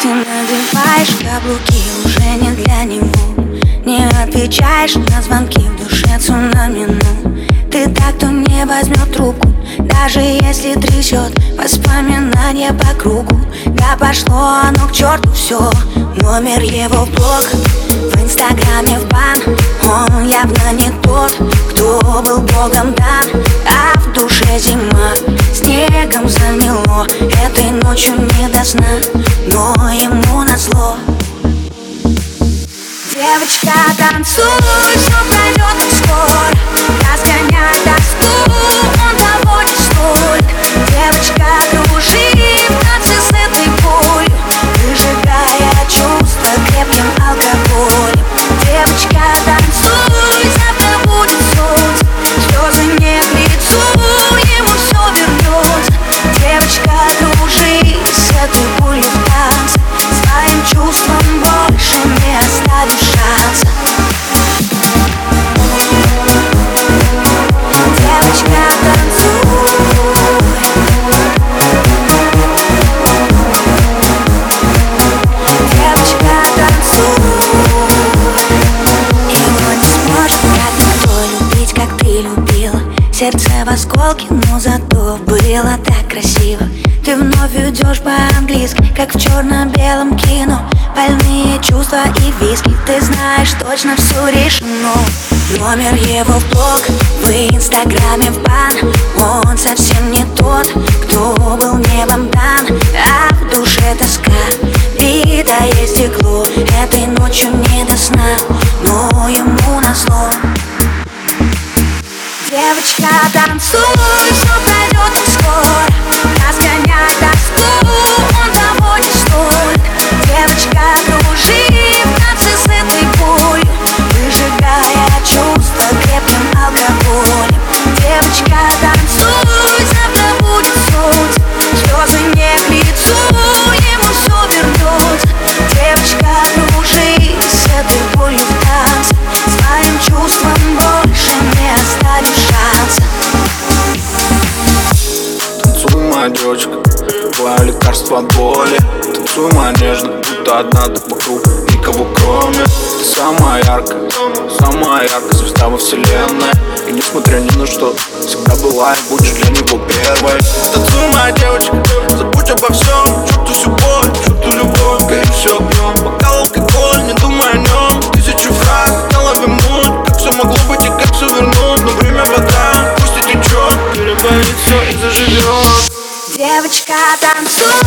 Ты надеваешь каблуки уже не для него, не отвечаешь на звонки, в душе цунами, ну. Ты так, кто не возьмет трубку, даже если трясет воспоминания по кругу. Да пошло оно к черту все, номер его в блог, в инстаграме в бан. Он явно не тот, кто был богом дан, а в душе зима, снегом замело. Этой ночью не до сна, но ему назло. Девочка, танцуй, все пройдет так скоро. Разгоняй тоску, он того не стоит. Девочка, кружи в танце с этой болью, выжигая чувства крепким алкоголем. Девочка, танцуй, завтра будет солнце, слезы не к лицу, ему все вернется. Девочка, кружи с этой болью в танце, своим чувством больше не оставишь шанса. Девочка, танцуй. Девочка, танцуй. Его не сможет так никто любить, как ты любила. Сердце в осколке, но зато было так красиво. Ты вновь идешь по-английски, как в черно-белом кино. Больные чувства и виски, ты знаешь, точно все решено. Номер его в блог, в инстаграме в бан. Он совсем не тот, кто был небом дан, а в душе тоска, битое стекло. Этой ночью не до сна, но ему назло. Девочка, танцуй, все пройдет так скоро. Разгоняй тоску, он того не стоит. Девочка, кружи в танце с этой болью, выжигая чувства крепким алкоголем. Девочка, танцуй, завтра будет солнце, слезы не к лицу, ему все вернется. Девочка, кружи с этой болью в танце, своим чувством больше не оставишь шанса. Танцуй, моя девочка, твое лекарство от боли. Танцуй, моя нежная, будто одна так вокруг, никого кроме. Ты самая яркая звезда во вселенной. И несмотря ни на что, всегда была и будешь для него первой. Танцуй, моя девочка, забудь обо всем. Черту всю боль, черту любовь, гори все огнем. Бокал алкоголь, не думай о нем. Тысячу фраз, хотела вернуть, как все могло быть и как все вернуть. Но время вода, пусть и течет, переболит все и заживет. Девочка, танцуй,